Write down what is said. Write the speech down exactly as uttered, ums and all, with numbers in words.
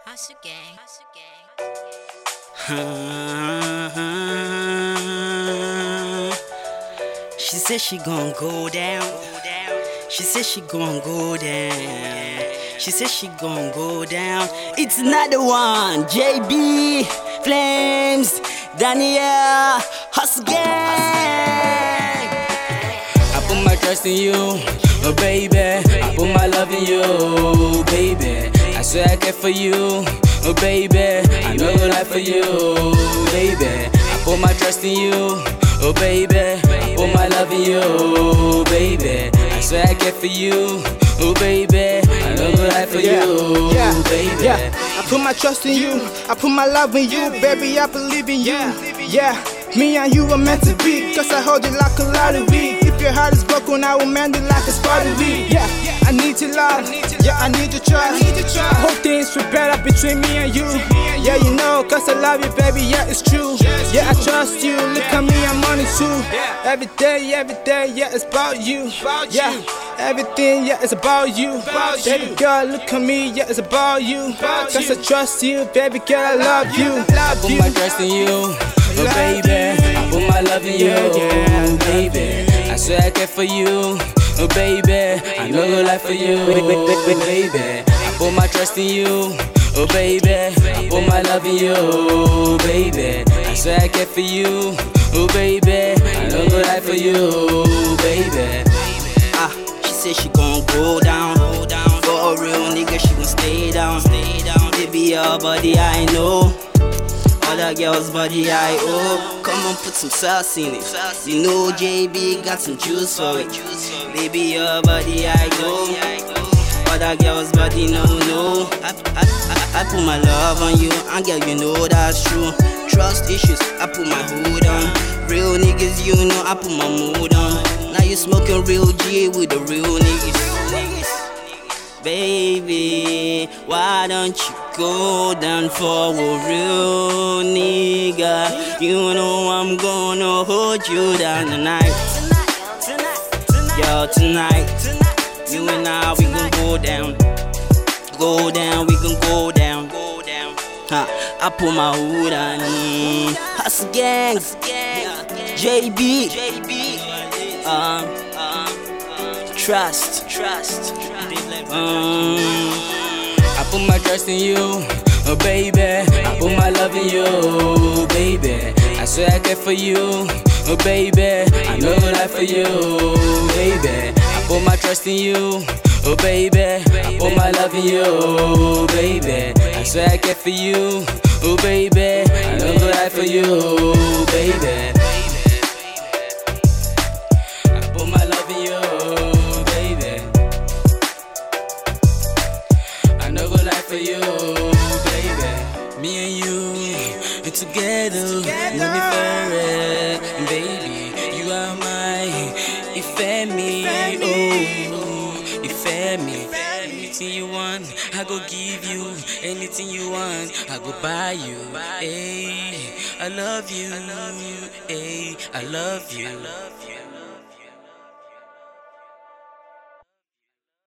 Hustle gang. Hustle gang. She said she gon' go down. She said she gon' go down. She said she gon' go down. It's another one. J B, Flames, Daniel, Hustle gang. I put my trust in you, oh baby. I put my love in you, baby. I swear I care for you, oh baby. I know I lie for you, baby. I put my trust in you, oh baby. I put my love in you, baby. I swear I care for you, oh baby. I know I lie for Yeah, you, yeah, baby. yeah. I put my trust in you, I put my love in you, baby. I believe in you. Yeah, me and you are meant to be, cause I hold you like a lottery. If your heart is broken, I will mend it like a spottery. Yeah, I need your love, yeah, I need your trust. I hope things will better between me and you. Yeah, you know, cause I love you, baby, yeah, it's true. Yeah, I trust you, look at me, I'm on it too. Every day, every day, yeah, it's about you. Yeah, everything, yeah, it's about you. Baby girl, look at me, yeah, it's about you. Cause I trust you, baby girl, I love you. I put my trust in you, oh baby. I put my love in you, baby. I swear I care for you, oh baby. I know I lie for you, baby. I put my trust in you, oh baby. I put my love in you, baby. I swear I care for you, oh baby. I know I lie for you, baby. Ah, she said she gon' go down, go down. For a real nigga, she gon' stay down, stay down. Baby, your body I know, other girls' body I owe. Come on, put some sauce in it. You know J B got some juice for it. Baby, your body I know, other girls' body no no. I, I, I, I put my love on you, and girl, you know that's true. Trust issues, I put my hood on. Real niggas, you know I put my mood on. Now you smoking real G with the real niggas. Baby, why don't you go down for a real nigga? You know I'm gonna hold you down tonight. Yo, tonight, you and I, we gon' go down. Go down, we gon' go down. Huh, I put my hood on. mm. Hustle gang, J B, um, trust, trust. Um, I put my trust in you, oh baby. I put my love in you, baby. I swear I care for you, oh baby. I know I lie for you, baby. I put my trust in you, oh baby. I put my love in you, baby. I swear I care for you, oh baby. I know I lie for you, baby. I put my love in you, baby. I know I lie for you, baby. Me and you, we're together, no be fair, baby. You are my, ife me, oh, ife me. Anything you want, I go give you. Anything you want, I go buy you. Hey, I love you. Hey, I love you.